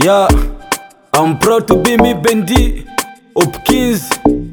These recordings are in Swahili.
Yeah, I'm proud to be me Bendi Hopkins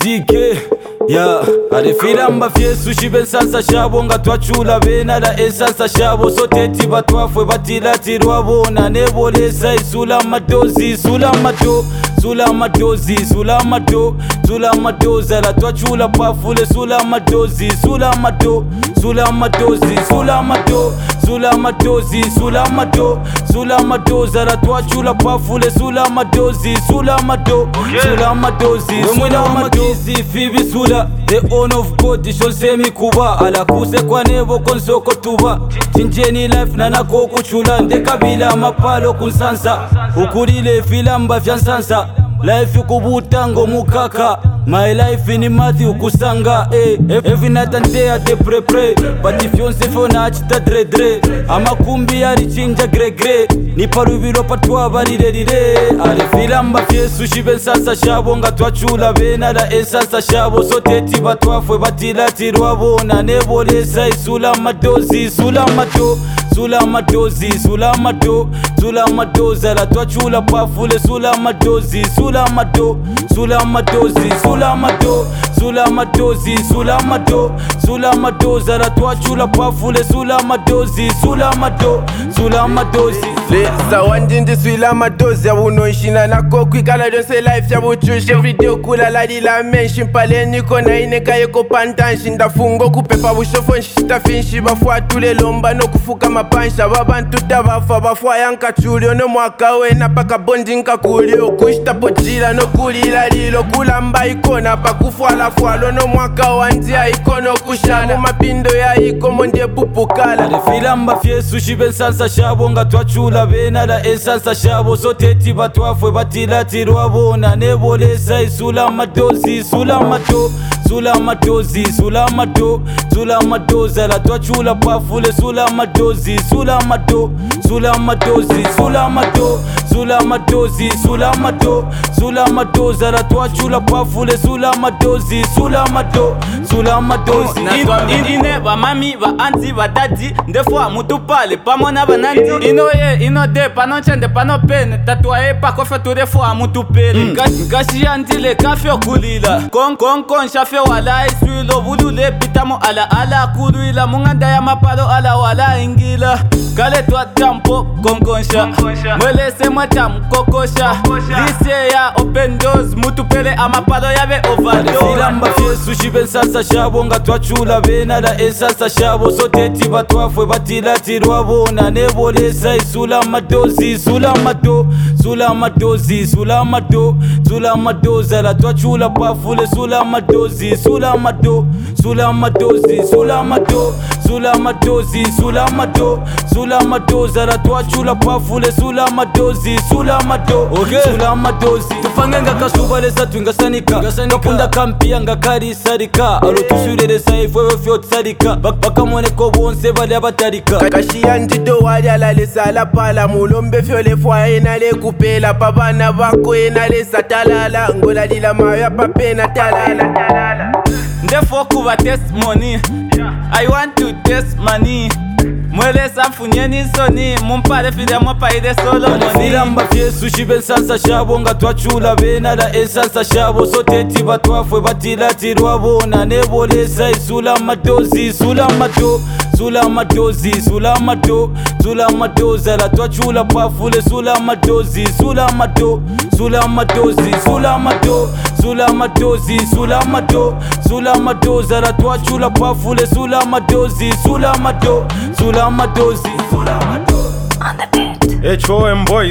DK. Yeah, arifira mbafye sushi bensansa shabo nga twachula bena da esansa shabo soteti batwafwe batilati rwabona nebolesa isula madozi sula mato sula madozi sula mato sula madoza la twachula pafule sula madozi sula mato sula madozi sula mato sula madozi sula mato sula madoza la twachula pafule sula madozi sula mato sula madozi sula madozi fibi sula. The honor of God ishonsemi kuba alakuse kwa nebo konsoko tuba chinjeni life nanako kuchula ndekabila mapalo kunsansa ukulile filamba vyansansa life kubutango mukaka my life ni mathi ukusanga every night and day at the pray but if you say for na chita dre amakumbi yari chinja gre ni parubiro patwa barirerire ale filamba fyesu shibensansa shabo nga twachula bena da esansa shabo soteti batwafwe batilati rwabona nebolesa isula madozi sula mato sula madozi sula mato sula madoza la twachula pafule sula madozi sula mato sula madozi sula mato sula madozi sula mato sula madoza la twachula pafule sula madozi sula mato sula madozi Leza wanjindi sula madozi abuno ishina nako kwikala donse life ya buchushi video kula ladi la menshi mpale niko na ineka yeko pantanshi ndafungo kupepa bushofo nshita finshi bafua tule lomba no kufuka mapansha babantu tabafa bafua yankachulio no mwaka wena paka bondi nkakulio kushita pochila no kulila lilo kulamba ikona pakufuala fualo no mwaka wanzia ikono kushamu mapindo ya ikomo ndie pupukala alifilamba fyesu shibensansa shabo nga twachula bena da esansa shabo soteti batwafwe batilati rwabona nebolesa isula madozi sula mato sula madozi sula mato sula madoza la twachula pafule sula madozi sula mato sula madozi sula mato sula madozi sula mato sula madoza la twachula pafule sula madozi sula mato sula madozi ine ba mami ba anti ba dadi ndefwa mutu pale pamona banandi ino de pano chende pano pene tatwae pa kofe tu defwa mutu pele ngashi andile kafe okulila kon shafe wala iswilo bulule pitamo ala kuduila munganda ya mapalo ala wala ingila kale twa tampo konkonsha mwelese mwatam kokosha lise ya open doors mutu pele amapalo yabe overdose filamba fyesu shibensansa shabo nga twachula bena da esansa shabo soteti batwafwe batilati rwabona nebolesa isula madozi sula mato sula madozi sula mato sula madoza la twachula pafule sula madozi sula mato sula madozi sula mato sula madozi sula mato sula madoza la twachula pafule sula madozi sula mato sula madozi tufangenga kasubalesa twingasanika ngapunda kampia ngakari sarika alo tushureresa ifwewe fyot sarika bakamoneko bonse bali abatarika kashiya ndido wali alalesa la pala mulombe fyole fwa enale kupela babana bako enale satalala ngola lila maya papena talala ndefo kuba test money I want to test money mwelesa mfunyeni soni mumpale fide mwapaide solo money filamba fyesu shibensansa shabo nga twachula bena da esansa shabo soteti batwafwe batilati rwabona nebolesa isula madozi sula mato sula madozi sula mato sula madoza la twachula pafule sula madozi sula mato sula madozi sula mato sula madozi sula mato sula madoza la twachula pafule sula madozi sula mato sula madozi sula mato on the beat. HOM Boys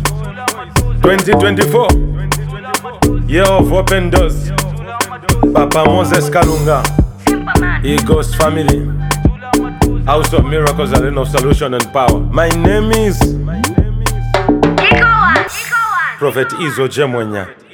2024 Year of Open Doors. Papa Moses Kalunga, Eagles Family, House of Miracles, Arena of Solution and Power. My name is Prophet Izo Jemwenya.